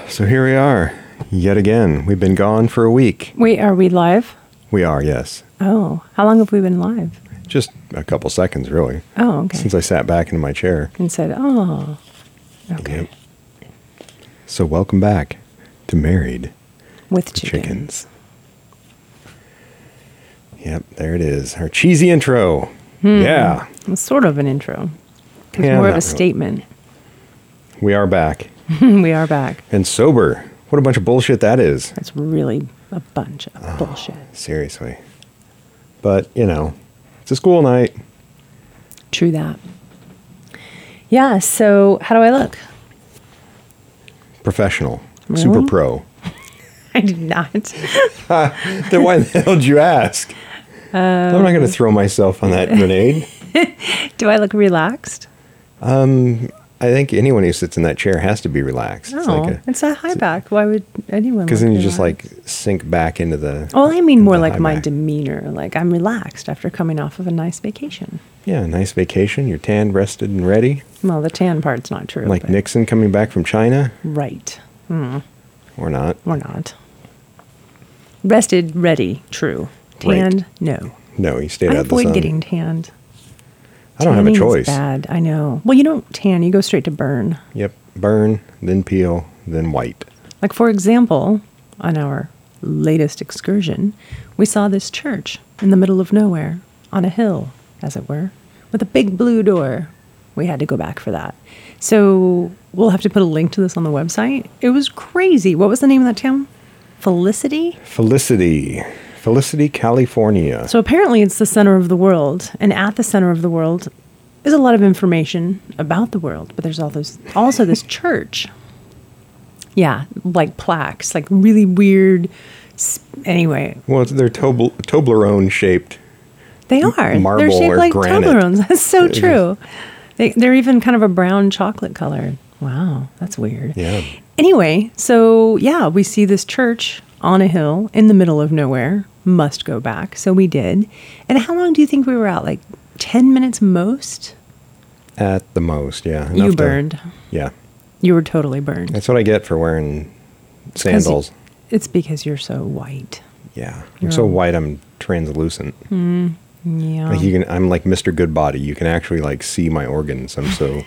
So here we are, yet again. We've been gone for a week. Wait, are we live? We are, yes. Oh, how long have we been live? Just a couple seconds, really. Oh, okay. Since I sat back in my chair. And said, oh, okay. Yep. So welcome back to Married With to Chickens. Yep, there it is. Our cheesy intro. Yeah. It's sort of an intro. It's Yeah, more of not a really. statement. We are back. We are back. And sober. What a bunch of bullshit that is. That's really a bunch of bullshit. Seriously. But, you know, it's a school night. True that. Yeah, so how do I look? Professional. Really? Super pro. I did not. Then why the hell did you ask? I'm not going to throw myself on that grenade. Do I look relaxed? I think anyone who sits in that chair has to be relaxed. No, it's a high back. Why would anyone? Because look then you just relaxed? like sink back into the. Well, I mean more into the like high my back. demeanor. Like I'm relaxed after coming off of a nice vacation. Yeah, nice vacation. You're tanned, rested, and ready. Well, the tan part's not true. Like but- Nixon coming back from China, Right. or not? Or not. Rested, ready, true. Right. Tanned, no. No, he stayed I out of the avoid sun. getting tanned. I don't have a Tanning is choice. bad, I know. Well, you don't tan, you go straight to burn. Yep, burn, then peel, then white. Like, for example, on our latest excursion, we saw this church in the middle of nowhere, on a hill, as it were, with a big blue door. We had to go back for that. So we'll have to put a link to this on the website. It was crazy. What was the name of that town? Felicity? Felicity, California. So apparently it's the center of the world, and at the center of the world is a lot of information about the world, but there's also this church. Yeah, like plaques, like really weird. Anyway, Well, they're Toblerone shaped. they are. Marble They're shaped or like granite. Toblerones. That's so It is. true. They're even kind of a brown chocolate color. Wow, that's weird. Yeah. Anyway, so yeah, we see this church on a hill in the middle of nowhere. Must go back. So we did. And how long do you think we were out? Like 10 minutes most? At the most, yeah. You Enough to- burned. Yeah. You were totally burned. That's what I get for wearing sandals. It's because you're so white. Yeah. You're I'm so all- white I'm translucent. Yeah. Like I'm like Mr. Goodbody. You can actually like see my organs. I'm so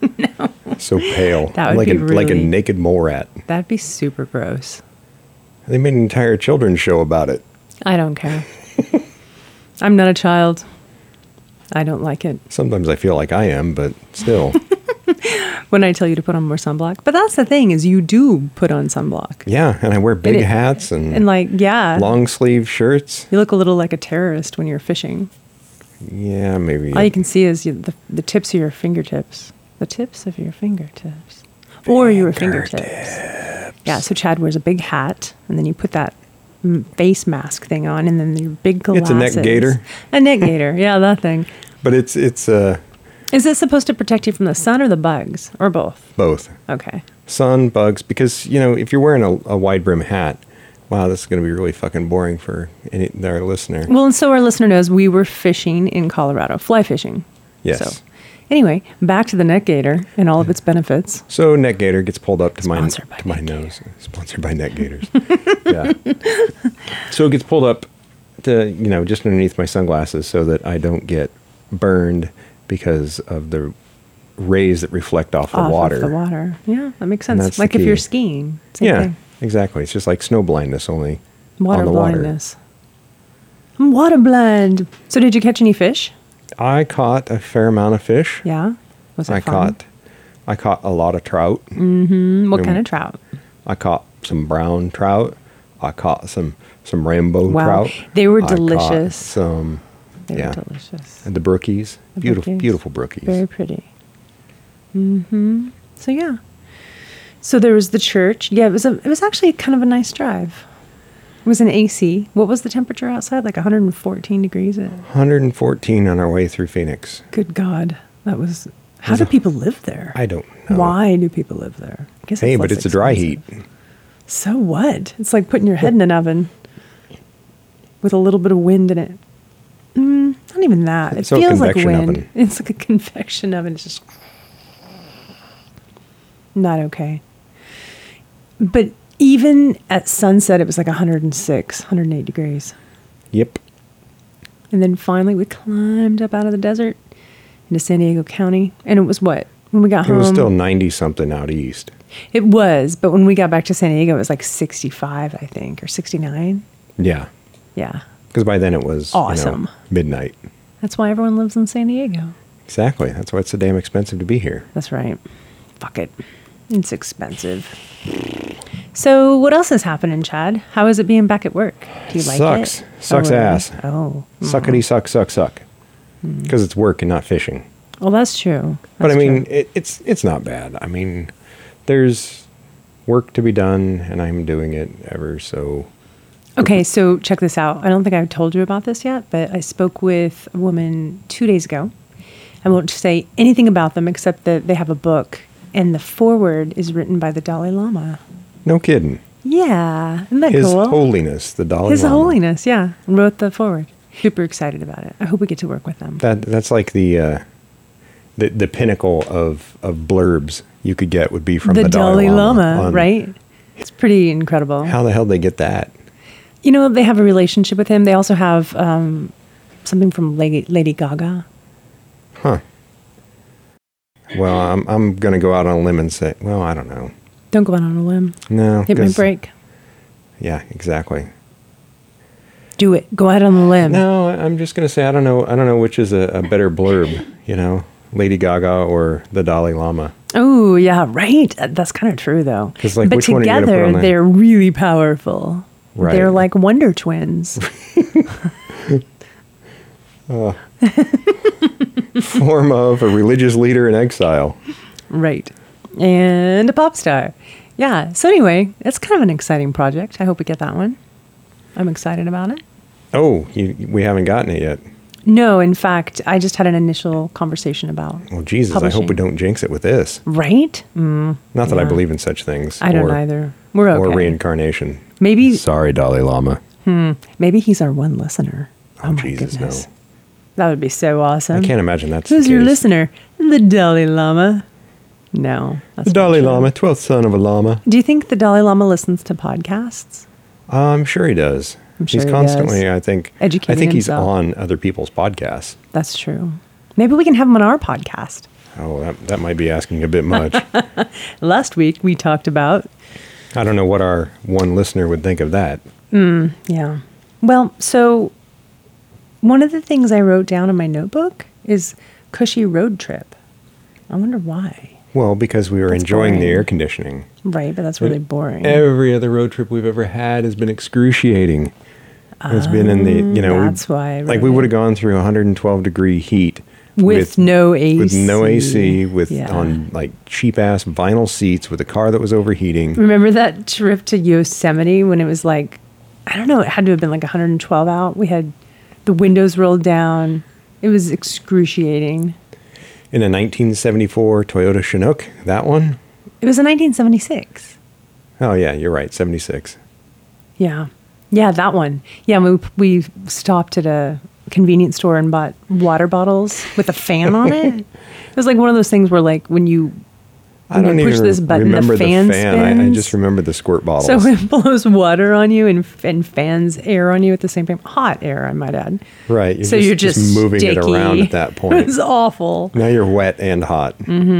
so pale. That I'm would like be like a really- naked mole rat. That'd be super gross. They made an entire children's show about it. I don't care. I'm not a child. I don't like it. Sometimes I feel like I am, but still. When I tell you to put on more sunblock. But that's the thing is you do put on sunblock. Yeah, and I wear big it- hats and And like, yeah. long sleeve shirts. You look a little like a terrorist when you're fishing. Yeah, maybe. All you can see is the tips of your fingertips. The tips of your fingertips. Or your fingertips. Yeah, so Chad wears a big hat, and then you put that face mask thing on, and then your big It's glasses. a neck gaiter. A neck gaiter, yeah, that thing. But it's Is it supposed to protect you from the sun or the bugs? Or both? both. Okay. Sun, bugs, because, you know, if you're wearing a wide brim hat, wow, this is going to be really fucking boring for our listener. Well, and so our listener knows we were fishing in Colorado, fly fishing. Yes. So, anyway, back to the neck gaiter and all of its benefits. So Neck Gator gets pulled up to my Sponsored by Neck nose. Sponsored by Neck Gators. Yeah. So it gets pulled up to, you know, just underneath my sunglasses so that I don't get burned because of the rays that reflect off the Off water. of the water. Yeah, that makes And sense. that's the Like if key. you're skiing. Same Yeah, thing. exactly. It's just like snow blindness, only Water on the water. blindness. I'm water blind. So did you catch any fish? I caught a fair amount of fish. Yeah. Was it I fun? caught a lot of trout. What kind of trout? I caught some brown trout. I caught some rainbow Wow. trout. They were I caught delicious. some They yeah. were delicious. And the brookies. The Beautiful, brookies. beautiful brookies. Very pretty. So yeah. So there was the church. Yeah, it was actually kind of a nice drive. It was an AC. What was the temperature outside? Like 114 degrees. 114 on our way through Phoenix. Good God. That was. How do people live there? I don't know. Why do people live there? I guess Hey, it's but less it's a dry expensive. heat. So what? It's like putting your head in an oven with a little bit of wind in it. Not even that. It It's a feels like convection wind. oven. It's like a convection oven. It's just not okay. But even at sunset, it was like 106, 108 degrees. Yep. And then finally we climbed up out of the desert into San Diego County. And it was what? When we got It home? was still 90 something out east. It was, but when we got back to San Diego, it was like 65, I think, or 69. Yeah. Yeah. Because by then it was Awesome. Midnight. That's why everyone lives in San Diego. Exactly. That's why it's so damn expensive to be here. That's right. Fuck it. It's expensive. So what else has happened, Chad? How is it being back at work? Do you like Sucks. it? Sucks really? ass. Oh. Suckety suck, suck, suck. Because it's work and not fishing. Well, that's true. But I That's mean, true. it's not bad. I mean, there's work to be done, and I'm doing it ever so. Okay, so check this out. I don't think I've told you about this yet, but I spoke with a woman 2 days ago. I won't say anything about them except that they have a book, and the foreword is written by the Dalai Lama. No kidding. Yeah, isn't that His cool? Holiness, the Dalai His Lama. Holiness, yeah, wrote the foreword. Super excited about it. I hope we get to work with them. That's like the pinnacle of blurbs you could get would be from the Dalai Lama, on- right? It's pretty incredible. How the hell did they get that? You know, they have a relationship with him. They also have something from Lady Gaga. Huh. Well, I'm going to go out on a limb and say, well, I don't know. Don't go out on a limb. No. It may 'cause- break. Yeah, exactly. Do it. Go out on the limb. No, I'm just going to say I don't know which is a better blurb, Lady Gaga or the Dalai Lama. Oh, yeah, right. That's kind of true, though. 'Cause, like, but which one are you gonna put together, on there? they're really powerful. Right. They're like Wonder Twins. Form of a religious leader in exile. Right. And a pop star. Yeah. So anyway, it's kind of an exciting project. I hope we get that one. I'm excited about it. Oh, we haven't gotten it yet. No, in fact, I just had an initial conversation about. Well, Jesus, I hope publishing. we don't jinx it with this. Right? Not that I Yeah. believe in such things. I don't or, either. We're okay. Or reincarnation. Maybe Sorry, Dalai Lama. maybe he's our one listener. Oh, my Jesus, goodness. no. That would be so awesome. I can't imagine that's Who's the your case. listener? The Dalai Lama. No. That's The not Dalai true. Lama, 12th son of a Lama. Do you think the Dalai Lama listens to podcasts? I'm sure he does. I'm sure He's he constantly, does. I think Educating he's himself. on other people's podcasts. That's true. Maybe we can have him on our podcast. Oh, that might be asking a bit much. Last week we talked about, I don't know what our one listener would think of that. yeah. Well, so one of the things I wrote down in my notebook is cushy road trip. I wonder why. Well, because we were That's enjoying the boring. air conditioning. Right, but that's really boring. Every other road trip we've ever had has been excruciating. It's been in the, that's why I like wrote we would it. have gone through 112 degree heat With no AC. with no AC, with Yeah. on like cheap ass vinyl seats, with a car that was overheating. Remember that trip to Yosemite when it was like, I don't know, it had to have been like 112 out. We had the windows rolled down. It was excruciating. In a 1974 Toyota Chinook, that one. It was in 1976. Oh yeah, you're right, 76. Yeah. Yeah, that one. Yeah, we stopped at a convenience store and bought water bottles with a fan on it. It was like one of those things where like when you I don't push even this button, remember the fan I spins. just remember the squirt bottles. So it blows water on you and fans air on you at the same time. Hot air, I might add. right. So you're just moving it sticky. around at that It point. was awful. Now you're wet and hot.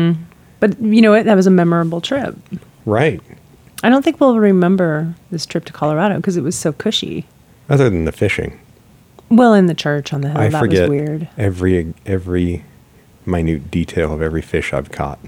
But you know what? That was a memorable trip. Right. I don't think we'll remember this trip to Colorado because it was so cushy. Other than the fishing. Well, in the church on the hill, I that forget was weird. every minute detail of every fish I've caught.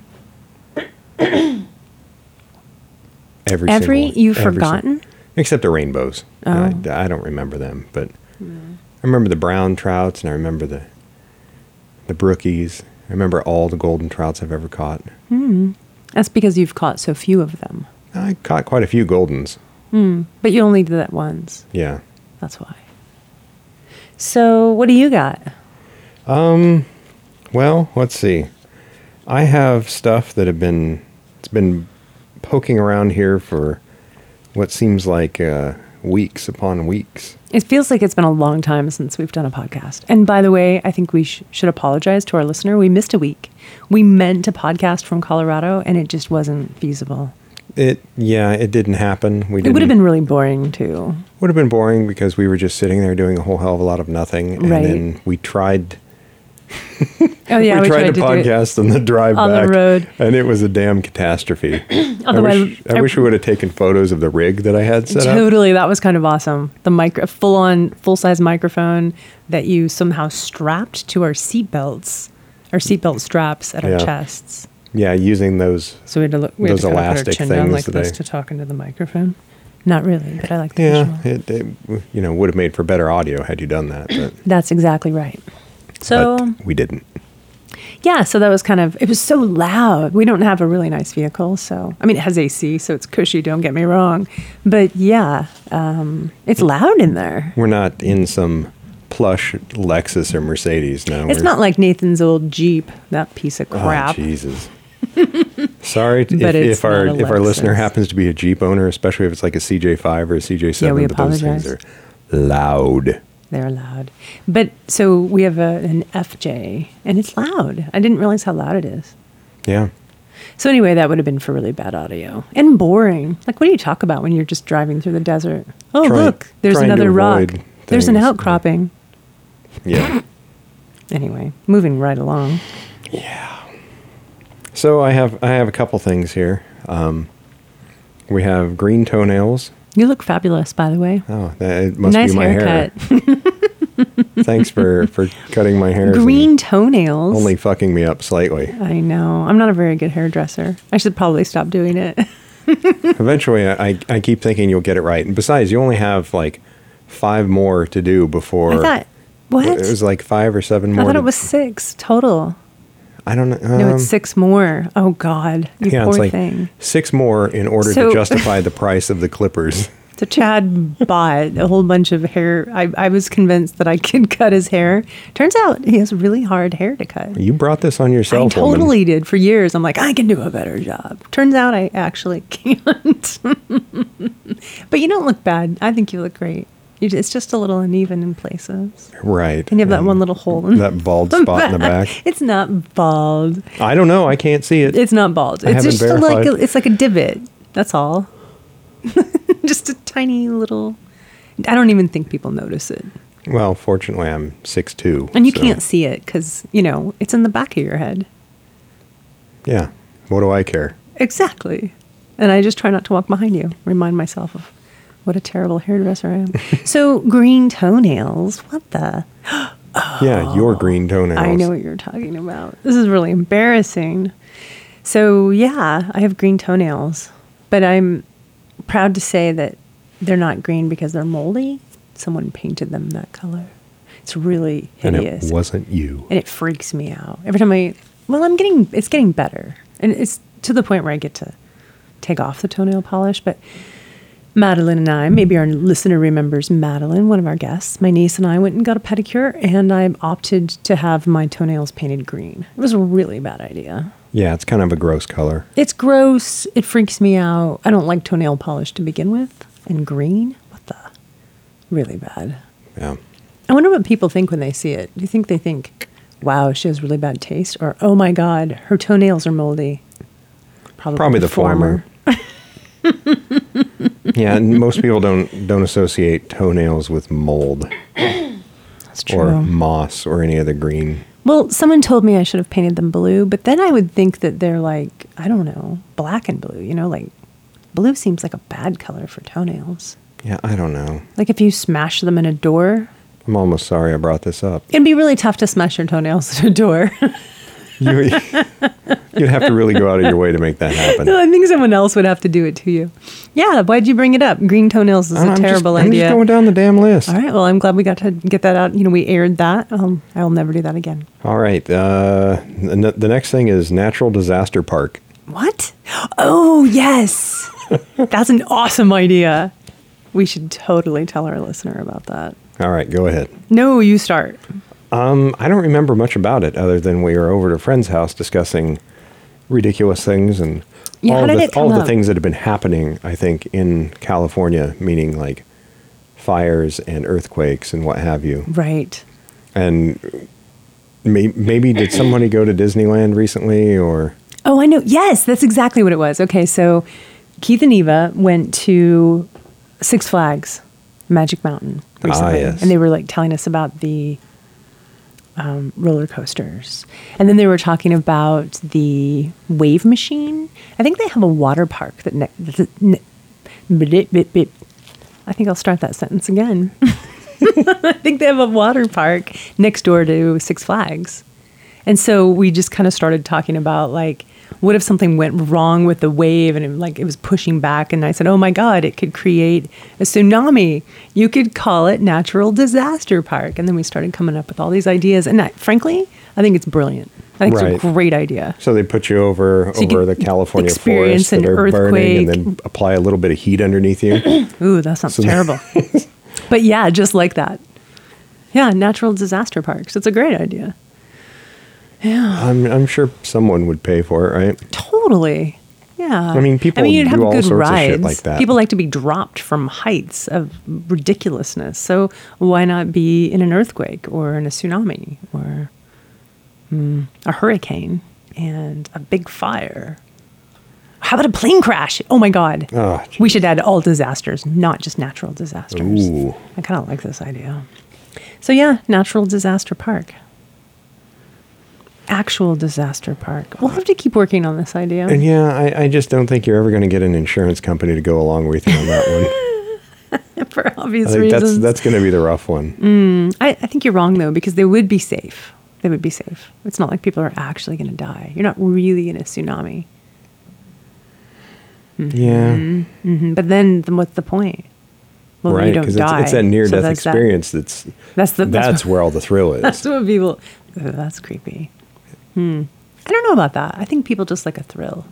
You've every forgotten? except the rainbows. Oh. I don't remember them, but I remember the brown trouts, and I remember the brookies. I remember all the golden trouts I've ever caught. That's because you've caught so few of them. I caught quite a few goldens. But you only did that once. Yeah. That's why. So, what do you got? Well, let's see. I have stuff that it's been poking around here for what seems like weeks upon weeks. It feels like it's been a long time since we've done a podcast. And by the way, I think we should apologize to our listener. We missed a week. We meant to podcast from Colorado, and it just wasn't feasible. It didn't happen. It would have been really boring too. Would have been boring because we were just sitting there doing a whole hell of a lot of nothing. And Right. then we tried... Oh yeah, we tried to do it podcast on the drive on back. the road. And it was a damn catastrophe. Although I wish we would have taken photos of the rig that I had set up. Totally, that was kind of awesome. The full-size microphone that you somehow strapped to our seatbelts, our seatbelt straps at our Yeah. chests. Yeah, using those. So we had to look. We had Those to kind of put our elastic chin down things like that this I- to talk into the microphone. Not really, but I like the Yeah, visual. it would have made for better audio had you done that. But, That's exactly right. So but we didn't. yeah, so that was it was so loud. We don't have a really nice vehicle, so I mean it has AC, so it's cushy. Don't get me wrong, but yeah, it's loud in there. We're not in some plush Lexus or Mercedes. No, It's not like Nathan's old Jeep, that piece of Oh, crap. Jesus. Sorry But it's if our not a if our listener Lexus. happens to be a Jeep owner, especially if it's like a CJ5 or a CJ7. Yeah, we but those things apologize. are loud. They're loud, but so we have an FJ, and it's loud. I didn't realize how loud it is. Yeah. So anyway, that would have been for really bad audio and boring. Like, what do you talk about when you're just driving through the desert? Oh, look, there's trying to another rock. avoid There's an things. outcropping. Yeah. Anyway, moving right along. So I have a couple things here. We have green toenails. You look fabulous, by the way. Oh, it must Nice be my haircut. hair. Thanks for cutting my hair. Green toenails. Only fucking me up slightly. I know. I'm not a very good hairdresser. I should probably stop doing it. Eventually, I keep thinking you'll get it right. And besides, you only have like 5 more to do before. I thought, what? It was like 5 or 7 more. I thought it was 6 total. I don't know. No, it's 6 more. Oh, God. You Yeah, poor it's like thing. 6 more in order So- to justify the price of the clippers. So Chad bought a whole bunch of hair. I was convinced that I could cut his hair. Turns out he has really hard hair to cut. You brought this on I yourself, woman. totally did for years. I'm like, I can do a better job. Turns out I actually can't. But you don't look bad. I think you look great. It's just a little uneven in places. Right. And you have that one little hole in That bald spot in the back. It's not bald. I don't know. I can't see it. It's not bald. I It's haven't just verified. it's like a divot. That's all. Just a tiny little. I don't even think people notice it. Well, fortunately, I'm 6'2". And you so, can't see it because, it's in the back of your head. Yeah. What do I care? Exactly. And I just try not to walk behind you. Remind myself of what a terrible hairdresser I am. So, green toenails. What the? Yeah, your green toenails. I know what you're talking about. This is really embarrassing. So, yeah, I have green toenails. But I'm proud to say that they're not green because they're moldy. Someone painted them that color. It's really And hideous. it wasn't you. And it freaks me out. Every time it's getting better. And it's to the point where I get to take off the toenail polish. But Madeline and I, maybe our listener remembers Madeline, one of our guests, my niece and I went and got a pedicure, and I opted to have my toenails painted green. It was a really bad idea. Yeah, it's kind of a gross color. It's gross. It freaks me out. I don't like toenail polish to begin with. And green? What the? Really bad. Yeah. I wonder what people think when they see it. Do you think they think, wow, she has really bad taste? Or, oh my God, her toenails are moldy? Probably the former. Yeah, and most people don't associate toenails with mold That's true. or moss or any other green. Well, someone told me I should have painted them blue, but then I would think that they're like, I don't know, black and blue. Like blue seems like a bad color for toenails. Yeah, I don't know. Like if you smash them in a door, I'm almost sorry I brought this up. it'd be really tough to smash your toenails in a door. You'd have to really go out of your way to make that happen. I think someone else would have to do it to you. Yeah, why'd you bring it up? Green toenails is a terrible I'm idea. just going down the damn list. All right, well, I'm glad we got to get that out. We aired that. I'll never do that again. All right. The next thing is Natural Disaster Park. What? Oh, yes. That's an awesome idea. We should totally tell our listener about that. All right, go ahead. No, you start. I don't remember much about it other than we were over at a friend's house discussing ridiculous things and Yeah, how did it come all of the up? things that have been happening, I think, in California, meaning like fires and earthquakes and what have you. Right. And maybe did somebody go to Disneyland recently or... Oh, I know. Yes, that's exactly what it was. Okay, so Keith and Eva went to Six Flags, Magic Mountain recently. yes. And they were like telling us about the roller coasters. And then they were talking about the wave machine. I think they have a water park that I think I'll start that sentence again. I think they have a water park next door to Six Flags. And so we just kind of started talking about, like, what if something went wrong with the wave and it was pushing back? And I said, oh my God, it could create a tsunami. You could call it Natural Disaster Park. And then we started coming up with all these ideas. And frankly, I think it's brilliant. I think it's a great idea. So they put you over the California forests that are burning, and then apply a little bit of heat underneath you. Ooh, that sounds terrible. But yeah, just like that. Yeah, natural disaster parks. It's a great idea. Yeah. I'm sure someone would pay for it, right? Totally. Yeah. I mean, people you'd do have all good sorts rides. of shit like that. People like to be dropped from heights of ridiculousness. So why not be in an earthquake or in a tsunami or a hurricane and a big fire? How about a plane crash? Oh my God. Oh, we should add all disasters, not just natural disasters. Ooh. I kind of like this idea. So yeah, Natural Disaster Park. Actual disaster park. We'll have to keep working on this idea. And yeah, I just don't think you're ever going to get an insurance company to go along with you on that one. For obvious I think reasons. that's going to be the rough one. I think you're wrong, though, because they would be safe. They would be safe. It's not like people are actually going to die. You're not really in a tsunami. Yeah. Mm-hmm. But then what's the point? Well, right, you don't because die. it's that near-death that's experience that's where all the thrill is. That's what people... Oh, that's creepy. I don't know about that. I think people just like a thrill.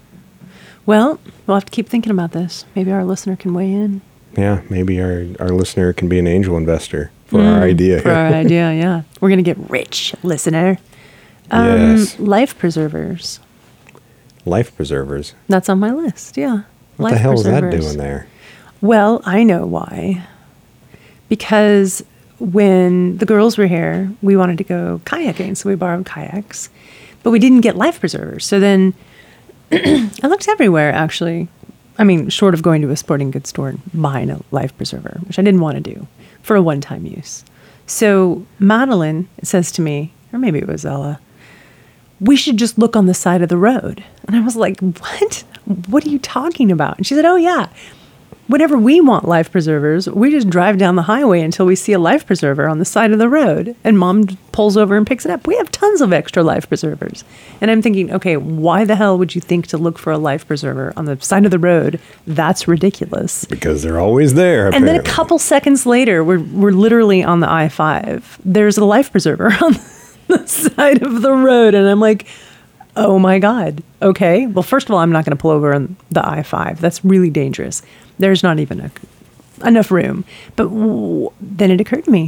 Well, we'll have to keep thinking about this. Maybe our listener can weigh in. Yeah, maybe our listener can be an angel investor for our idea. For our idea, yeah. We're going to get rich, listener. Yes. Life preservers. Life preservers. That's on my list, yeah. What the hell is that doing there? Well, I know why. Because when the girls were here, we wanted to go kayaking, so we borrowed kayaks. But we didn't get life preservers. So then I looked everywhere, actually. I mean, short of going to a sporting goods store and buying a life preserver, which I didn't want to do for a one-time use. So Madeline says to me, or maybe it was Ella, we should just look on the side of the road. And I was like, what? What are you talking about? And she said, oh, yeah. Whenever we want life preservers, we just drive down the highway until we see a life preserver on the side of the road. And Mom pulls over and picks it up. We have tons of extra life preservers. And I'm thinking, okay, why the hell would you think to look for a life preserver on the side of the road? That's ridiculous. Because they're always there, apparently. And then a couple seconds later, we're literally on the I-5. There's a life preserver on the side of the road. And I'm like, oh my God. Okay. Well, first of all, I'm not going to pull over on the I-5. That's really dangerous. There's not even enough room. But then it occurred to me,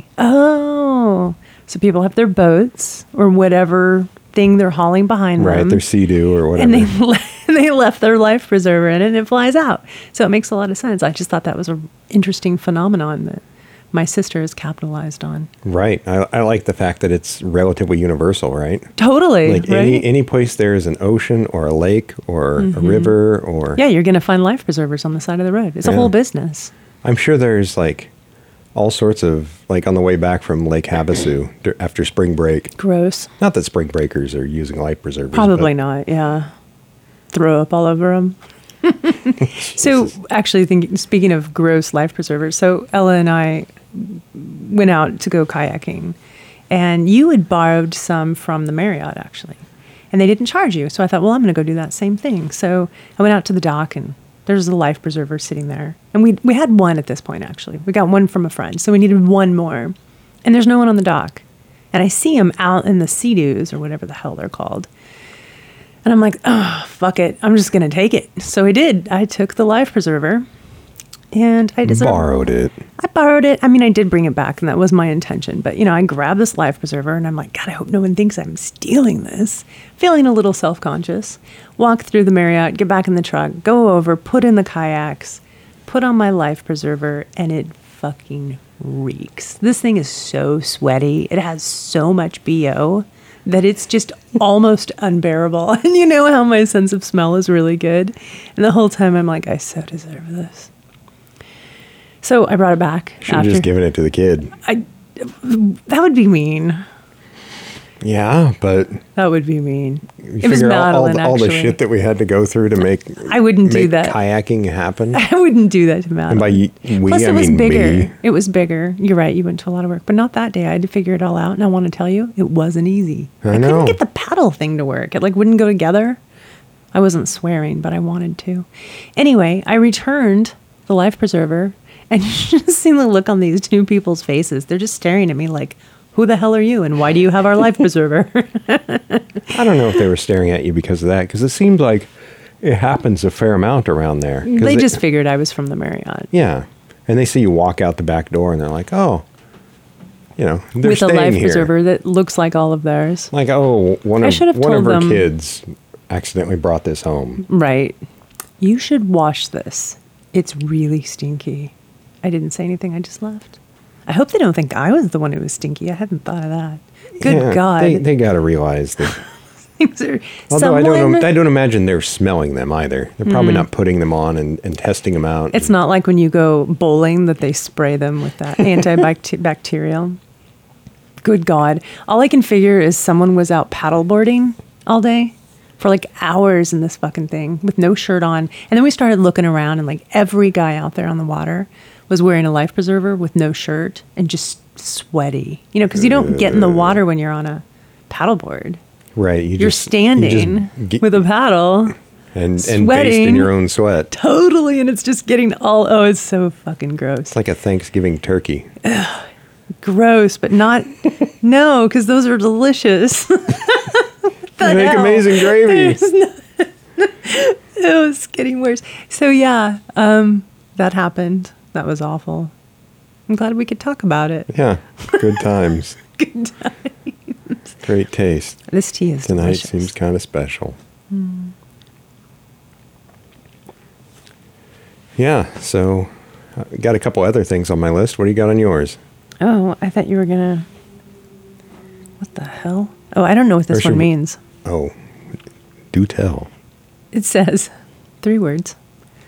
oh, so people have their boats or whatever thing they're hauling behind them. Right, their Sea-Doo or whatever. And they left their life preserver in it and it flies out. So it makes a lot of sense. I just thought that was an interesting phenomenon that my sister has capitalized on. Right. I like the fact that it's relatively universal, right? Totally. Like right? any place there is an ocean or a lake or a river or... Yeah, you're going to find life preservers on the side of the road. It's a whole business. I'm sure there's like all sorts of, like on the way back from Lake Havasu after spring break. Gross. Not that spring breakers are using life preservers. Probably not, yeah. Throw up all over them. So actually, speaking of gross life preservers, so Ella and I went out to go kayaking, and you had borrowed some from the Marriott, actually, and they didn't charge you. So I thought, well, I'm going to go do that same thing. So I went out to the dock, and there's a life preserver sitting there. And we had one at this point, actually. We got one from a friend, so we needed one more. And there's no one on the dock. And I see him out in the Sea-Doos, or whatever the hell they're called. And I'm like, oh, fuck it. I'm just going to take it. So I did. I took the life preserver. And I borrowed it. I borrowed it. I mean, I did bring it back, and that was my intention. But, I grabbed this life preserver, and I'm like, God, I hope no one thinks I'm stealing this. Feeling a little self-conscious. Walk through the Marriott, get back in the truck, go over, put in the kayaks, put on my life preserver, and it fucking reeks. This thing is so sweaty. It has so much BO that it's just almost unbearable. And you know how my sense of smell is really good. And the whole time I'm like, I so deserve this. So I brought it back. Should have just given it to the kid. That would be mean. Yeah, but That would be mean. you It was figure out Madeline, all the actually. shit that we had to go through to make I wouldn't do make that. kayaking happen. I wouldn't do that to And Madeline. by we, Plus, I it was mean bigger. me. It was bigger. You're right. You went to a lot of work, but not that day. I had to figure it all out. And I want to tell you, it wasn't easy. I know. couldn't get the paddle thing to work. It like wouldn't go together. I wasn't swearing, but I wanted to. Anyway, I returned the life preserver, and you should have seen the look on these two people's faces. They're just staring at me like, who the hell are you? And why do you have our life preserver? I don't know if they were staring at you because of that, because it seemed like it happens a fair amount around there. 'Cause They just figured I was from the Marriott. yeah, and they see you walk out the back door, and they're like, oh, they're With a staying life here. preserver that looks like all of theirs. Like, oh, one I of should have one of told her them. kids accidentally brought this home. Right. You should wash this. It's really stinky. I didn't say anything. I just left. I hope they don't think I was the one who was stinky. I hadn't thought of that. Good Yeah, God. they got to realize that. Things are- Although someone- I don't imagine they're smelling them either. They're probably not putting them on and testing them out. It's not like when you go bowling that they spray them with that antibacterial. Good God. All I can figure is someone was out paddleboarding all day for like hours in this fucking thing with no shirt on. And then we started looking around, and like every guy out there on the water was wearing a life preserver with no shirt and just sweaty. Because you don't get in the water when you're on a paddleboard. Right. You're standing with a paddle. and based in sweating. your own sweat. Totally, and it's just getting it's so fucking gross. It's like a Thanksgiving turkey. Gross, but not, no, because those are delicious. They make hell? amazing gravy. It was getting worse. So yeah, that happened. That was awful. I'm glad we could talk about it. Yeah. Good times. Good times. Great taste. This tea is Tonight delicious. seems kind of special. Yeah, so got a couple other things on my list. What do you got on yours? Oh, I thought you were gonna. What the hell? Oh, I don't know what Or this should one we- means. Oh, do tell. It says 3 words.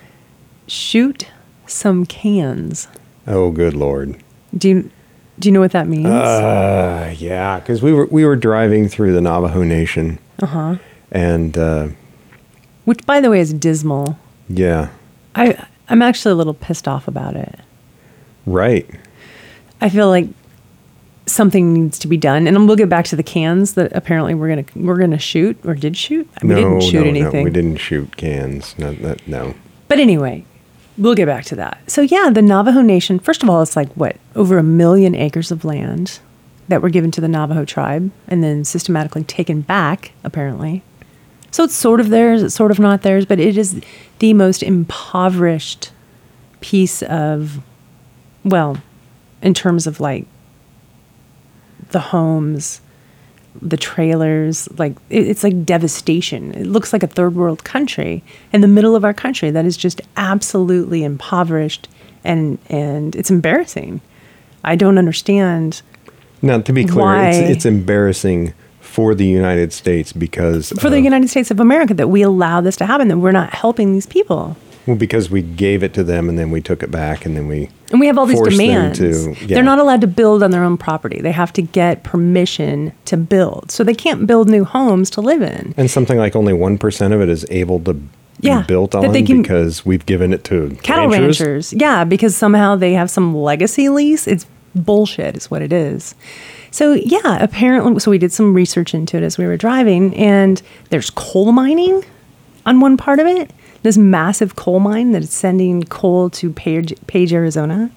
Shoot some cans. Oh, good Lord. Do you know what that means? Yeah, because we were driving through the Navajo Nation. And Which, by the way, is dismal. yeah, I'm actually a little pissed off about it. right. I feel like something needs to be done, and we'll get back to the cans that apparently we're gonna shoot or did shoot. We didn't shoot anything. No, we didn't shoot cans. No. But anyway, we'll get back to that. So yeah, the Navajo Nation. First of all, it's like over 1 million acres of land that were given to the Navajo tribe and then systematically taken back, apparently. So it's sort of theirs, it's sort of not theirs, but it is the most impoverished piece of, in terms of like the homes, the trailers, like it's like devastation. It looks like a third world country in the middle of our country that is just absolutely impoverished, and it's embarrassing. I don't understand. Now, to be clear, Why? it's embarrassing for the United States because For the United States of America, that we allow this to happen, that we're not helping these people. Well, because we gave it to them and then we took it back and then we And we have all these forced them demands. to- yeah. They're not allowed to build on their own property. They have to get permission to build. So they can't build new homes to live in. and something like only 1% of it is able to Yeah, be built that on they can- because we've given it to Cattle ranchers. Yeah, because somehow they have some legacy lease. It's bullshit is what it is. So yeah, apparently, so we did some research into it as we were driving, and there's coal mining on one part of it. This massive coal mine that is sending coal to Page, Arizona,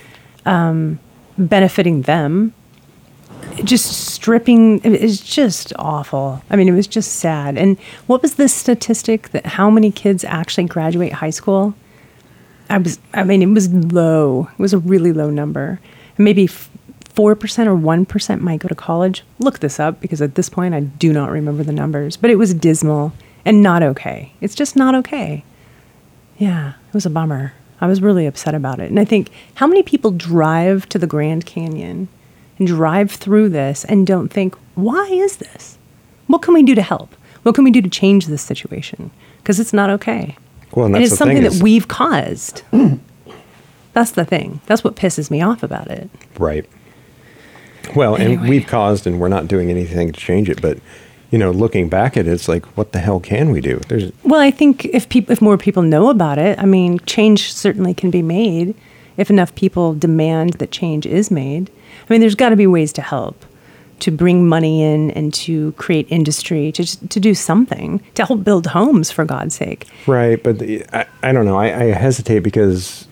benefiting them. Just stripping, it's just awful. I mean, it was just sad. And what was the statistic that how many kids actually graduate high school? It was low. It was a really low number. Maybe 4% or 1% might go to college. Look this up because at this point I do not remember the numbers. But it was dismal and not okay. It's just not okay. Yeah, it was a bummer. I was really upset about it. And I think, how many people drive to the Grand Canyon and drive through this and don't think, why is this? What can we do to help? What can we do to change this situation? Because it's not okay. Well, and And that's it's the thing something that is- we've caused. That's the thing. That's what pisses me off about it. Right. Well, and Anyway. we've caused, and we're not doing anything to change it. But, looking back at it, it's like, what the hell can we do? There's Well, I think if more people know about it, I mean, change certainly can be made if enough people demand that change is made. I mean, there's got to be ways to help, to bring money in and to create industry, to do something, to help build homes, for God's sake. right. But I don't know. I hesitate because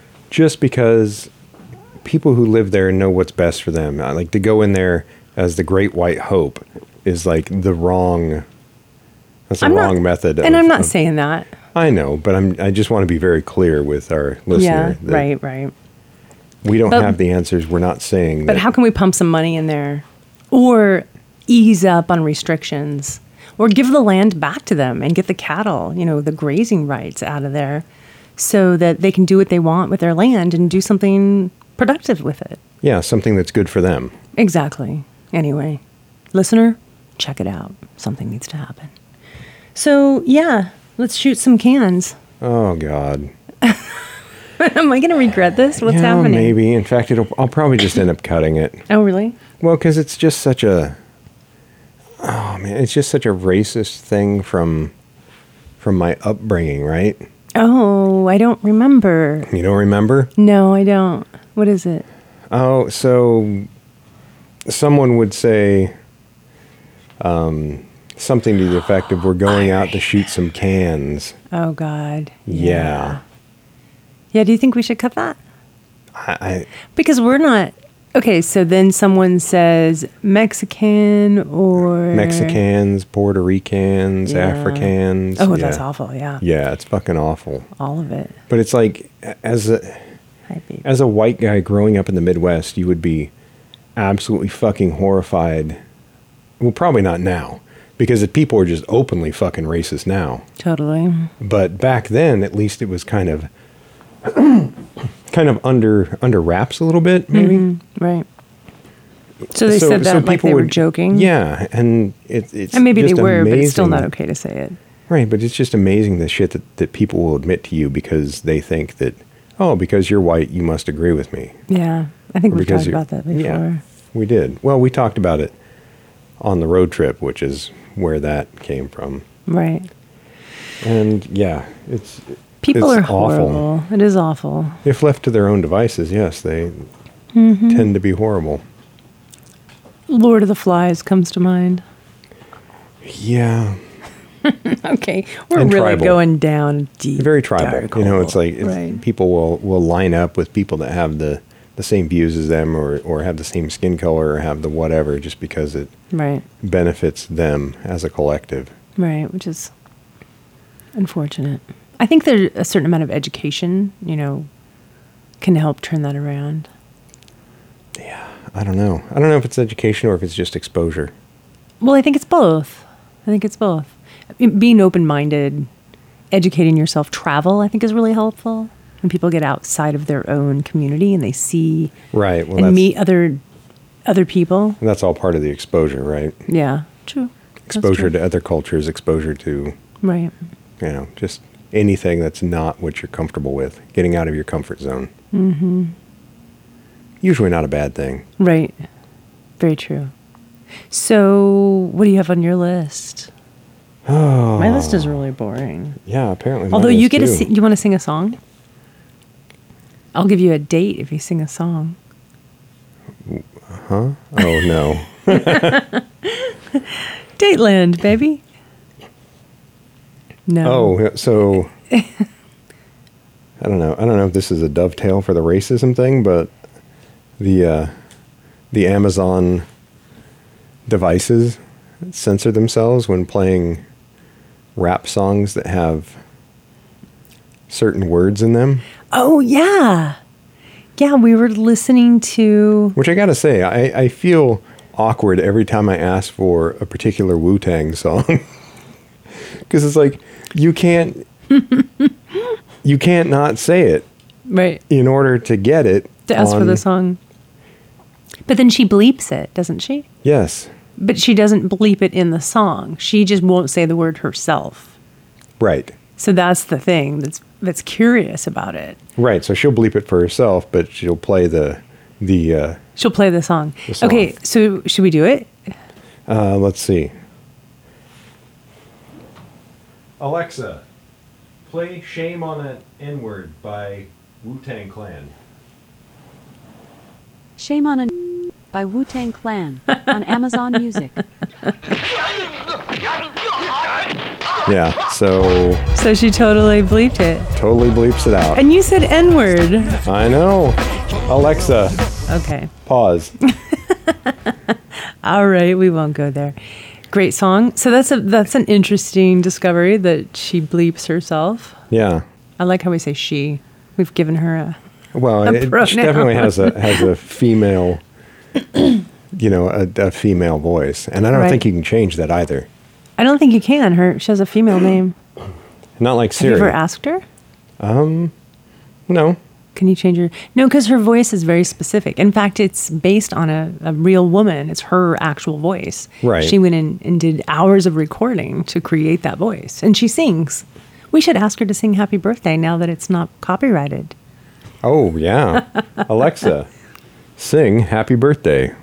people who live there know what's best for them. Like to go in there as the Great White Hope is like the wrong. That's the wrong method. And I'm not saying that. I know, but I just want to be very clear with our listener. Yeah, right. We don't But- have the answers. We're not saying But that. how can we pump some money in there or ease up on restrictions or give the land back to them and get the cattle, the grazing rights out of there so that they can do what they want with their land and do something productive with it? Yeah, something that's good for them. Exactly. Anyway, listener, check it out. Something needs to happen. So, yeah, let's shoot some cans. Oh God. Am I going to regret this? What's Yeah, happening? maybe. In fact, I'll probably just end up cutting it. Oh, really? Well, because it's just such a. Oh man, it's just such a racist thing from my upbringing, right? Oh, I don't remember. You don't remember? No, I don't. What is it? Oh, so someone would say something to the effect of, "We're going out to shoot some cans." Oh, God. Yeah. Yeah, do you think we should cut that? I Because we're not. Okay, so then someone says Mexican or. Mexicans, Puerto Ricans, Yeah. Africans. Oh, yeah. that's awful. Yeah. Yeah, it's fucking awful. All of it. But it's like, as a Hi, baby. as a white guy growing up in the Midwest, you would be absolutely fucking horrified. Well, probably not now, because the people are just openly fucking racist now. Totally. But back then, at least it was kind of under wraps a little bit, maybe. Right. So they said that like people they were joking? Yeah, and it's And maybe they just were, but it's still not amazing. okay to say it. Right, but it's just amazing the shit that people will admit to you because they think that, oh, because you're white, you must agree with me. Yeah. I think Or we've because talked you- about that before. Yeah, we did. Well, we talked about it on the road trip, which is where that came from. Right. And yeah, it's People it's are awful. horrible. It is awful. If left to their own devices, yes, they Mm-hmm. tend to be horrible. Lord of the Flies comes to mind. Yeah, Okay, we're And really tribal. going down deep. very tribal. dark You know, it's hole. like Right. people will line up with people that have the same views as them, or have the same skin color, or have the whatever, just because it Right. benefits them as a collective. Right, which is unfortunate. I think there's a certain amount of education, can help turn that around. Yeah, I don't know. I don't know if it's education or if it's just exposure. Well, I think it's both. Being open-minded, educating yourself, travel, I think is really helpful. When people get outside of their own community and they see Right. Well, and that's, meet other people. that's all part of the exposure, right? Yeah, true. That's Exposure true. to other cultures, exposure to, Right. just anything that's not what you're comfortable with, getting out of your comfort zone. Mm-hmm. Usually not a bad thing. Right. Very true. So, what do you have on your list? Oh, My list is really boring. yeah, apparently. mine Although you is get to too. sing, you want to sing a song? I'll give you a date if you sing a song. Oh, no. Dateland, baby. No. Oh, so I don't know. I don't know if this is a dovetail for the racism thing, but the Amazon devices censor themselves when playing rap songs that have certain words in them. Oh, yeah. Yeah, we were listening to. Which I gotta say, I feel awkward every time I ask for a particular Wu-Tang song. Because it's like, you can't not say it Right. in order to get it. To ask for on- the song. But then she bleeps it, doesn't she? Yes. But she doesn't bleep it in the song. She just won't say the word herself. Right. So that's the thing that's curious about it. Right. So she'll bleep it for herself, but she'll play the She'll play the song. The song. Okay, so should we do it? let's see. Alexa, play Shame on an N-Word by Wu-Tang Clan. Shame on a by Wu-Tang Clan on Amazon Music. Yeah, so So she totally bleeped it. totally bleeps it out. And you said N-word. I know. Alexa, Okay. pause. All right, we won't go there. Great song. So that's an interesting discovery that she bleeps herself. Yeah. I like how we say she. We've given her a Well, it pronoun. definitely has a female, a female voice, and I don't Right. think you can change that either. I don't think you can. She has a female name. Not like Have Siri. you ever asked her? No. Can you change her? No, because her voice is very specific. In fact, it's based on a real woman. It's her actual voice. Right. She went in and did hours of recording to create that voice. And she sings. We should ask her to sing Happy Birthday now that it's not copyrighted. Oh, yeah. Alexa, sing Happy Birthday.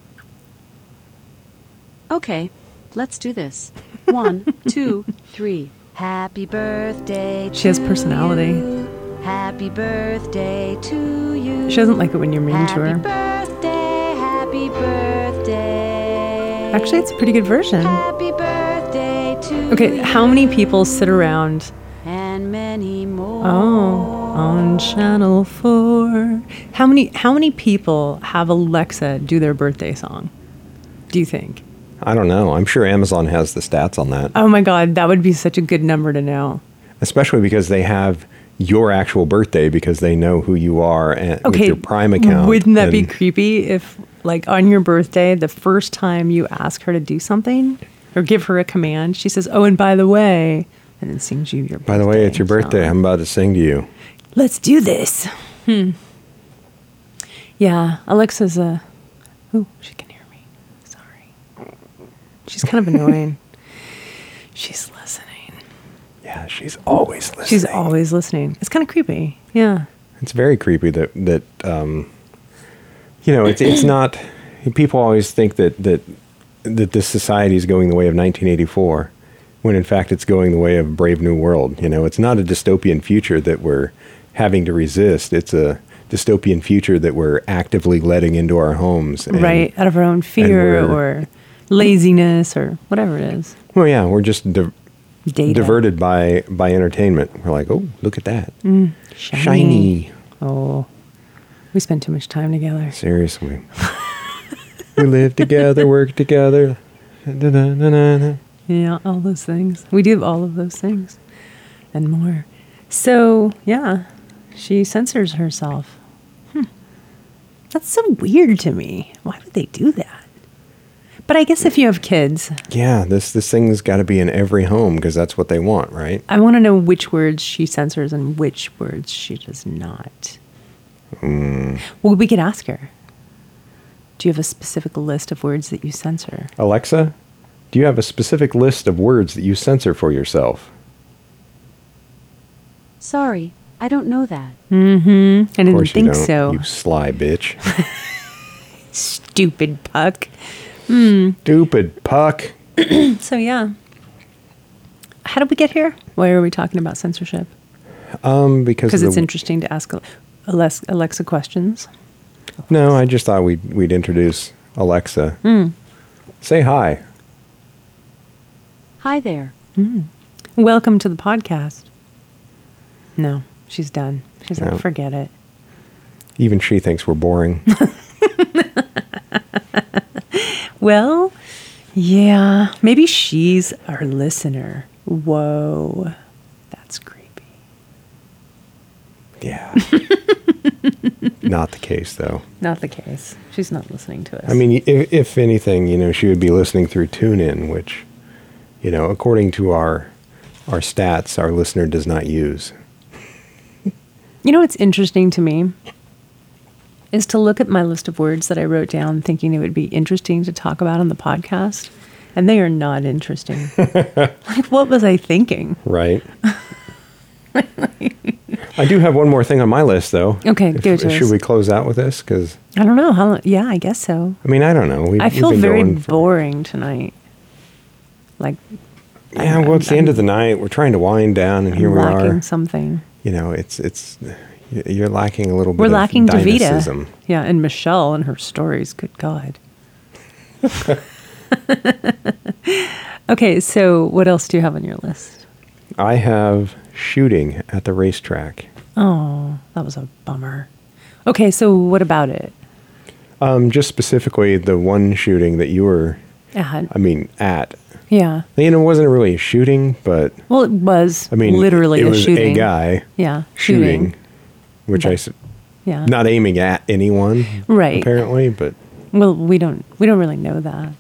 Okay, let's do this. 1, 2, 3. Happy birthday. She has to personality. you. Happy birthday to you. She doesn't like it when you're mean to her. Happy birthday. Actually, it's a pretty good version. Happy birthday to Okay, you. how many people sit around And many more. on Channel 4? How many people have Alexa do their birthday song? Do you think? I don't know. I'm sure Amazon has the stats on that, Oh my God, that would be such a good number to know. especially because they have your actual birthday because they know who you are and with your Prime account. Wouldn't that be and- creepy if, like, on your birthday, the first time you ask her to do something or give her a command, she says, "Oh, and by the way," and then sings you your birthday By the way, it's your birthday. song. I'm about to sing to you. Let's do this. Yeah, Alexa's a. Oh, she can hear me. Sorry. She's kind of annoying. She's listening. Yeah, she's always listening. She's always listening. It's kind of creepy. Yeah. It's very creepy that it's not. People always think that this society is going the way of 1984, when in fact it's going the way of Brave New World. It's not a dystopian future that we're having to resist. It's a dystopian future that we're actively letting into our homes. And, Right. Out of our own fear we're- or laziness or whatever it is. Well, yeah, we're just Data. diverted by entertainment. We're like, oh, look at that, Shiny. shiny. Oh, we spend too much time together. Seriously. We live together, work together. Da-da-da-da-da. Yeah, all those things. We do all of those things and more. So, yeah, she censors herself. That's so weird to me. Why would they do that? But I guess if you have kids, Yeah, this thing's got to be in every home because that's what they want, right? I want to know which words she censors and which words she does not. Well, we could ask her. Do you have a specific list of words that you censor? Alexa, do you have a specific list of words that you censor for yourself? Sorry, I don't know that. I Of didn't course you think don't, so. you sly bitch. Stupid puck. Stupid puck. So, yeah. How did we get here? Why are we talking about censorship? Because Because of it's the- interesting to ask Alexa questions. No, I just thought we'd introduce Alexa. Say hi. Hi there. Welcome to the podcast. No, she's done. She's No. like, forget it. Even she thinks we're boring. Well, yeah, maybe she's our listener. Whoa, that's creepy. Yeah. Not the case, though. Not the case. She's not listening to us. I mean, if anything, she would be listening through TuneIn, which, according to our stats, our listener does not use. you know what's interesting to me is to look at my list of words that I wrote down thinking it would be interesting to talk about on the podcast. And they are not interesting. Like, what was I thinking? Right. I do have one more thing on my list, though. Okay, give it to us. Should we close out with this? Because I don't know. How long? Yeah, I guess so. I mean, I don't know. I feel we've been very going for- boring tonight. Like, Yeah, well, it's the end of the night. We're trying to wind down, and here we lacking are. something. You know, it's you're lacking a little bit We're of lacking Davida. dynamicism. Yeah, and Michelle and her stories. Good God. Okay, so what else do you have on your list? I have shooting at the racetrack. Oh, that was a bummer. Okay, so what about it? Just specifically the one shooting that you were, at. Yeah. You know, it wasn't really a shooting, but Well, it was I mean, literally it a was shooting. a guy Yeah, shooting, which Yeah. not aiming at anyone, Right. apparently, but Well, we don't really know that.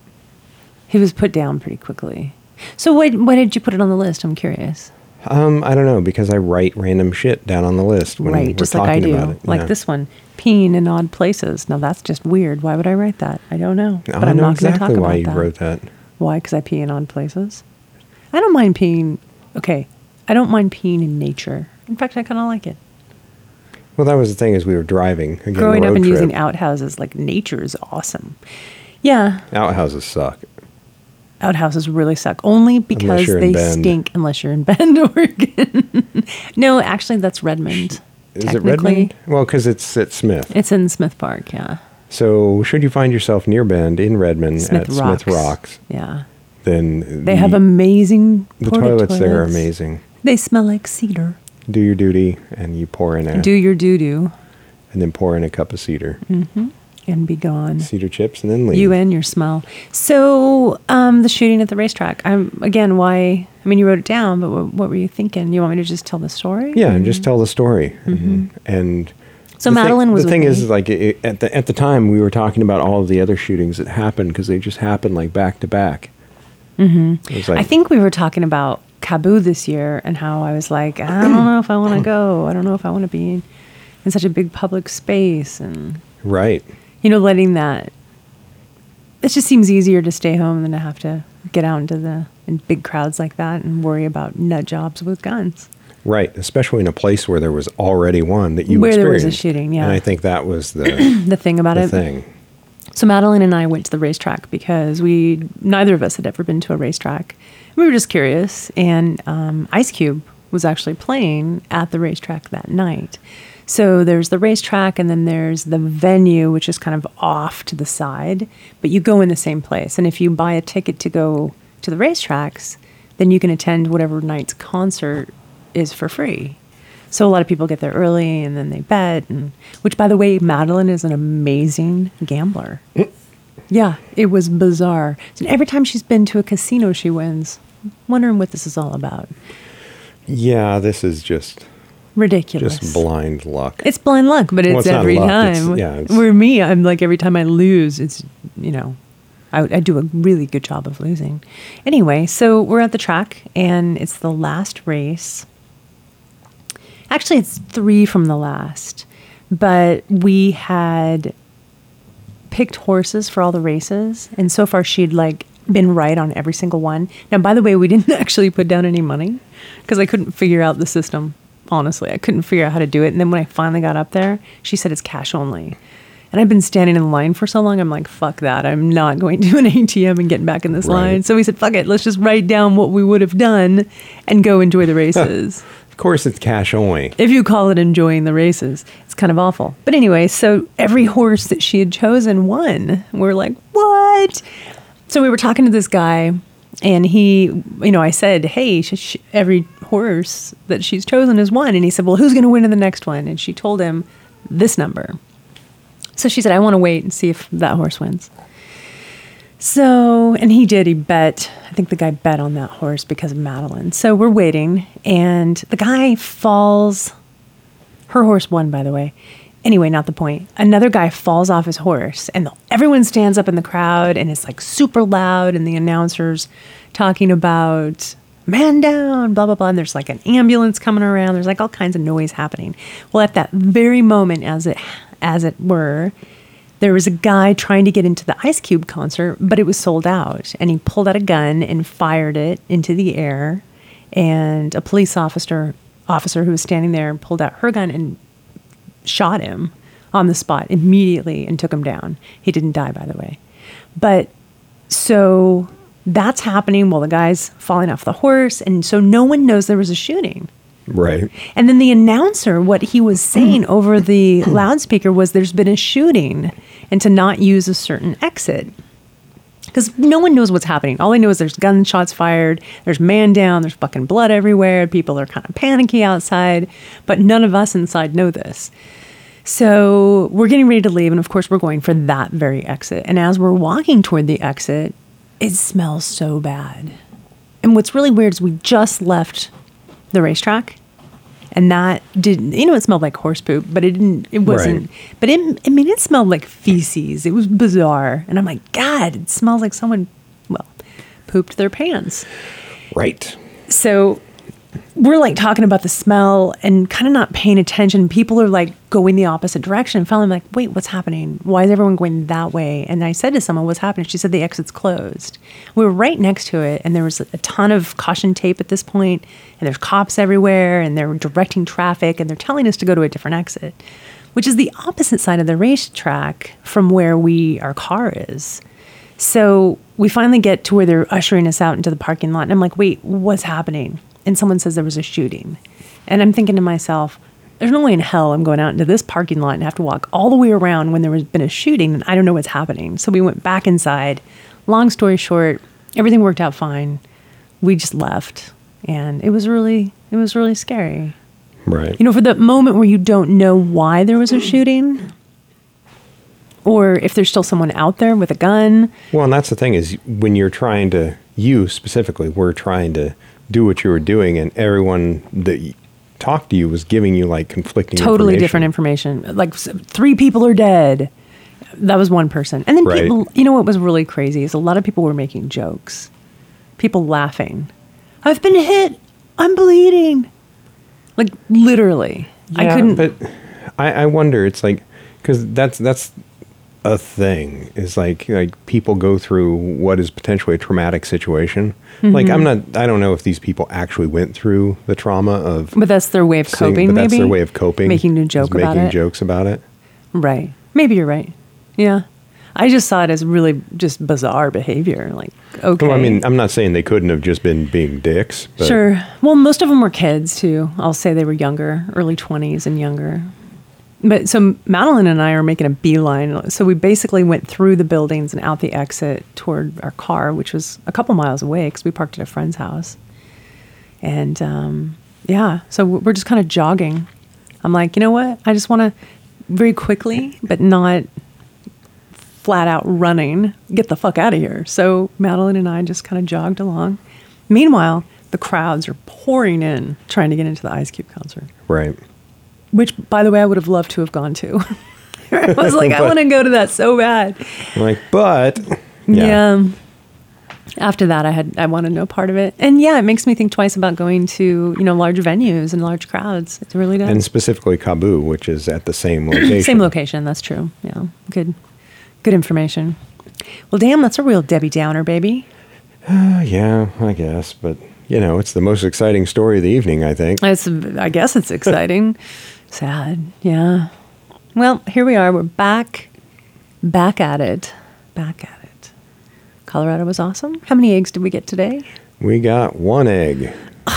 He was put down pretty quickly. So why did you put it on the list? I'm curious. I don't know, because I write random shit down on the list when we're Right, just like I talking do. about it. Like yeah. this one, peeing in odd places. Now that's just weird. Why would I write that? I don't know. But I I'm know not going to exactly talk why about you that. wrote that. Why? Because I pee in odd places. I don't mind peeing. Okay, I don't mind peeing in nature. In fact, I kind of like it. Well, that was the thing, as we were driving. Again, Growing road up and trip. using outhouses, like nature is awesome. Yeah, Outhouses suck. outhouses really suck. Only because you're in they Bend. stink unless you're in Bend, Oregon. No, actually, that's Redmond. Is it Technically, Redmond? Well, because it's at Smith. It's in Smith Park, yeah. So, should you find yourself near Bend in Redmond Smith at Rocks. Smith Rocks, Yeah. then They have amazing the porta toilets there are toilets. amazing. They smell like cedar. Do your duty, and you pour in a Do your doo-doo and then pour in a cup of cedar, and be gone. cedar chips, and then leave. You and your smell. So, the shooting at the racetrack. Again, why? I mean, you wrote it down, but what were you thinking? You want me to just tell the story? Yeah, and just tell the story. And So the Madeline was the thing with is, me. like at the time, we were talking about all of the other shootings that happened because they just happened like back to back. It was like, I think we were talking about Kaboo this year and how I was like, I don't know if I want to go. I don't know if I want to be in such a big public space, and right. letting that. It just seems easier to stay home than to have to get out in big crowds like that and worry about nut jobs with guns. Right, especially in a place where there was already one that you Where there was a experienced. shooting, yeah. And I think that was the, The thing about the it. thing. So Madeline and I went to the racetrack because neither of us had ever been to a racetrack. We were just curious, and Ice Cube was actually playing at the racetrack that night. So there's the racetrack, and then there's the venue, which is kind of off to the side, but you go in the same place. And if you buy a ticket to go to the racetracks, then you can attend whatever night's concert is for free. So a lot of people get there early, and then they bet. Which, by the way, Madeline is an amazing gambler. Yeah, it was bizarre. So every time she's been to a casino, she wins. Wondering what this is all about. Yeah, this is just Ridiculous. blind luck. It's blind luck, but Well, it's it's not every luck, time. it's- Where me, I'm like every time I lose, it's, I do a really good job of losing. Anyway, so we're at the track, and it's the last race. Actually, it's 3 from the last, but we had picked horses for all the races, and so far she'd been right on every single one. Now, by the way, we didn't actually put down any money because I couldn't figure out the system. Honestly, I couldn't figure out how to do it. And then when I finally got up there, she said it's cash only. And I've been standing in line for so long, I'm like, fuck that. I'm not going to an ATM and getting back in this Right. line. So we said, fuck it. Let's just write down what we would have done and go enjoy the races. Of course, it's cash only. If you call it enjoying the races, it's kind of awful. But anyway, so every horse that she had chosen won. We're like, what? So we were talking to this guy, and he, I said, hey, every horse that she's chosen is won. And he said, well, who's going to win in the next one? And she told him this number. So she said, I want to wait and see if that horse wins. So, and he did. He bet. I think the guy bet on that horse because of Madeline. So we're waiting, and the guy falls. Her horse won, by the way. Anyway, not the point. Another guy falls off his horse, and everyone stands up in the crowd, and it's like super loud, and the announcer's talking about man down, blah, blah, blah. And there's like an ambulance coming around. There's like all kinds of noise happening. Well, at that very moment, as as it were, there was a guy trying to get into the Ice Cube concert, but it was sold out. And he pulled out a gun and fired it into the air. And a police officer who was standing there pulled out her gun and shot him on the spot immediately and took him down. He didn't die, by the way. But so that's happening while the guy's falling off the horse. And so no one knows there was a shooting. Right. And then the announcer, what he was saying over the loudspeaker was there's been a shooting and to not use a certain exit. Because no one knows what's happening. All they know is there's gunshots fired, there's man down, there's fucking blood everywhere, people are kind of panicky outside, but none of us inside know this. So we're getting ready to leave, and of course we're going for that very exit. And as we're walking toward the exit, it smells so bad. And what's really weird is we just left the racetrack, and that didn't, it smelled like horse poop, but it wasn't, right. But it smelled like feces. It was bizarre. And I'm like, God, it smells like someone, pooped their pants. Right. So we're like talking about the smell and kind of not paying attention. People are like going the opposite direction. And finally I'm like, wait, what's happening? Why is everyone going that way? And I said to someone, what's happening? She said the exit's closed. We were right next to it, and there was a ton of caution tape at this point, and there's cops everywhere, and they're directing traffic, and they're telling us to go to a different exit, which is the opposite side of the racetrack from where our car is. So we finally get to where they're ushering us out into the parking lot, and I'm like, wait, what's happening? And someone says there was a shooting. And I'm thinking to myself, there's no way in hell I'm going out into this parking lot and have to walk all the way around when there has been a shooting and I don't know what's happening. So we went back inside. Long story short, everything worked out fine. We just left. And it was really scary. Right. For the moment where you don't know why there was a shooting, or if there's still someone out there with a gun. Well, and that's the thing is when you're trying to, you specifically, were trying to do what you were doing, and everyone that talked to you was giving you like conflicting totally different information. Like 3 people are dead. That was one person. And then right. people, what was really crazy is a lot of people were making jokes. People laughing. I've been hit. I'm bleeding. Like literally. Yeah, I couldn't. But I wonder, it's like, because that's a thing, is like people go through what is potentially a traumatic situation. Mm-hmm. Like I don't know if these people actually went through the trauma of, but that's their way of coping. But maybe that's their way of coping, making a joke about making it. jokes about it. Right. Maybe you're right. Yeah. I just saw it as really just bizarre behavior. Like, okay. Well, I mean, I'm not saying they couldn't have just been being dicks. But sure. Well, most of them were kids too. I'll say they were younger, early 20s and younger. But so Madeline and I are making a beeline. So we basically went through the buildings and out the exit toward our car, which was a couple miles away because we parked at a friend's house. And so we're just kind of jogging. I'm like, you know what? I just want to very quickly, but not flat out running, get the fuck out of here. So Madeline and I just kind of jogged along. Meanwhile, the crowds are pouring in trying to get into the Ice Cube concert. Right. Which, by the way, I would have loved to have gone to. I was like, I want to go to that so bad. But yeah. After that, I wanted no part of it. And yeah, it makes me think twice about going to, large venues and large crowds. It really does. And specifically Kabu, which is at the same location. Same location, that's true. Yeah, good information. Well, damn, that's a real Debbie Downer, baby. Yeah, I guess. But, it's the most exciting story of the evening, I think. I guess it's exciting. Sad, yeah. Well, here we are. We're back at it. Colorado was awesome. How many eggs did we get today? We got 1 egg.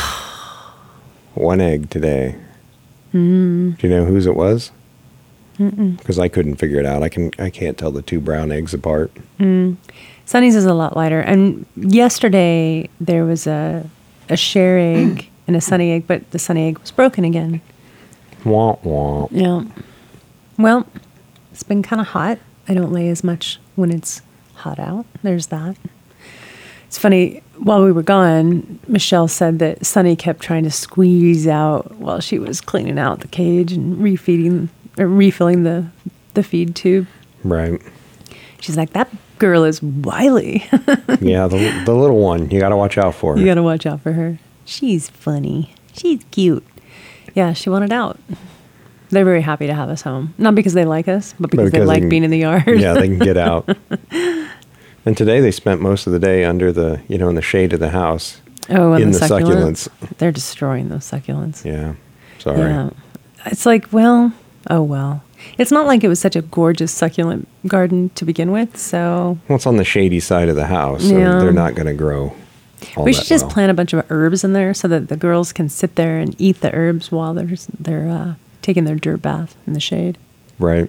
1 egg today. Do you know whose it was? Because I couldn't figure it out. I can't tell the 2 brown eggs apart. Sunny's is a lot lighter. And yesterday there was a share egg and a Sunny egg, but the Sunny egg was broken again. Womp womp. Yeah. Well, it's been kind of hot. I don't lay as much when it's hot out. There's that. It's funny, while we were gone, Michelle said that Sunny kept trying to squeeze out while she was cleaning out the cage and refilling the feed tube. Right. She's like, that girl is wily. Yeah, the little one. You got to watch out for her. You got to watch out for her. She's funny. She's cute. Yeah, she wanted out. They're very happy to have us home. Not because they like us, but because they because they like can- being in the yard. Yeah, they can get out. And today they spent most of the day under the, in the shade of the house. Oh, and in the the succulents. They're destroying those succulents. Yeah. Sorry. Yeah. It's like, well, oh well. It's not like it was such a gorgeous succulent garden to begin with, so Well, it's on the shady side of the house, so Yeah. they're not going to grow all we that should just well. plant a bunch of herbs in there so that the girls can sit there and eat the herbs while they're taking their dirt bath in the shade. Right.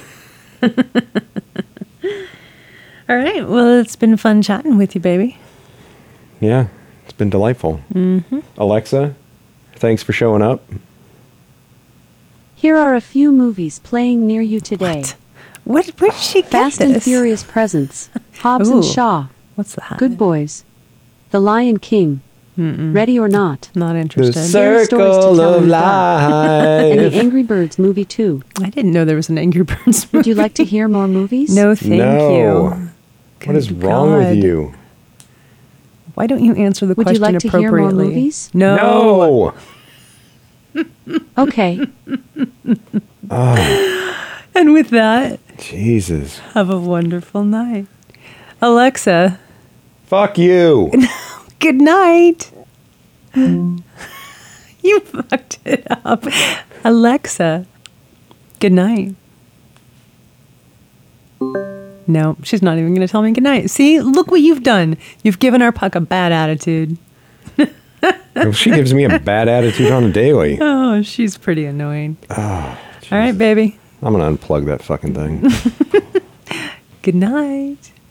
All right. Well, it's been fun chatting with you, baby. Yeah. It's been delightful. Mm-hmm. Alexa, thanks for showing up. Here are a few movies playing near you today. Where did she get Fast this? and Furious Presents, Hobbs Ooh. and Shaw, What's that? Good Boys, The Lion King, Ready or Not, Not The interested. There are stories to circle tell of in the dark. and the life. Angry Birds movie too. I didn't know there was an Angry Birds movie. Would you like to hear more movies? No, thank No. you. What is Good wrong with God. you? Why don't you answer the Would you question like to hear more appropriately? movies? No. Okay. And with that, Jesus. have a wonderful night. Alexa, Fuck you. good night. You fucked it up. Alexa, good night. No, she's not even going to tell me good night. See, look what you've done. You've given our puck a bad attitude. Well, she gives me a bad attitude on a daily. Oh, she's pretty annoying. Oh, All right, baby. I'm going to unplug that fucking thing. Good night.